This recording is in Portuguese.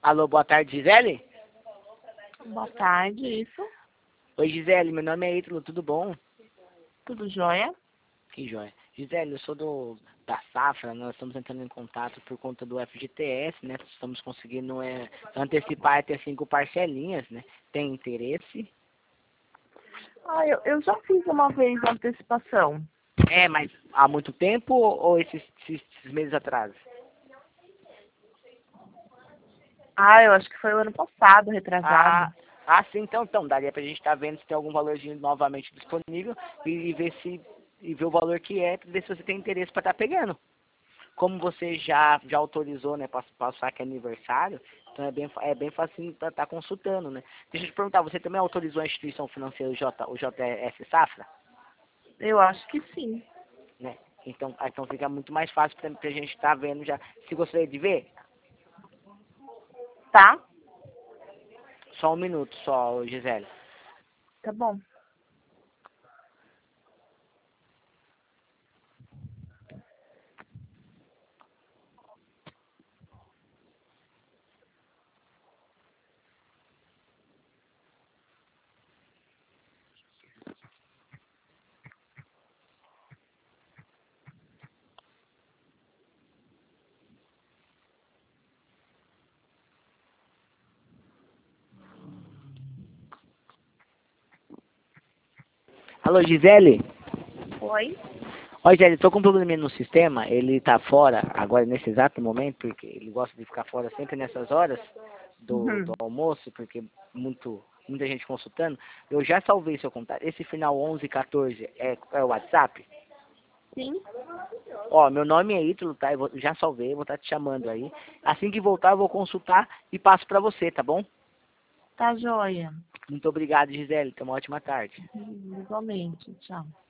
Alô, boa tarde, Gisele? Boa tarde, isso. Oi, Gisele, meu nome é Ítalo, tudo bom? Tudo jóia? Que joia. Gisele, eu sou da Safra, nós estamos entrando em contato por conta do FGTS, né? Estamos conseguindo antecipar até 5 parcelinhas, né? Tem interesse? Eu já fiz uma vez a antecipação. É, mas há muito tempo ou esses meses atrás? Eu acho que foi o ano passado, retrasado. Sim, então, daria pra gente estar vendo se tem algum valorzinho novamente disponível e ver ver o valor que é, pra ver se você tem interesse para estar pegando. Como você já autorizou, né, passar que é aniversário, então é bem fácil para estar consultando, né? Deixa eu te perguntar, você também autorizou a instituição financeira, o JS Safra? Eu acho que sim. Né? Então fica muito mais fácil para a gente estar vendo já. Se gostaria de ver, Tá? só um minuto só, Gisele. Tá bom. Alô, Gisele? Oi? Ó, Gisele, tô com um probleminha no sistema, ele tá fora agora nesse exato momento, porque ele gosta de ficar fora sempre nessas horas do Uhum. almoço, porque muita gente consultando. Eu já salvei seu contato. Esse final 1114 é o WhatsApp? Sim. Ó, meu nome é Ítalo, tá? Já salvei, vou estar te chamando aí. Assim que voltar, eu vou consultar e passo pra você, tá bom? Tá jóia. Muito obrigado, Gisele. Tenha uma ótima tarde. Igualmente. Tchau.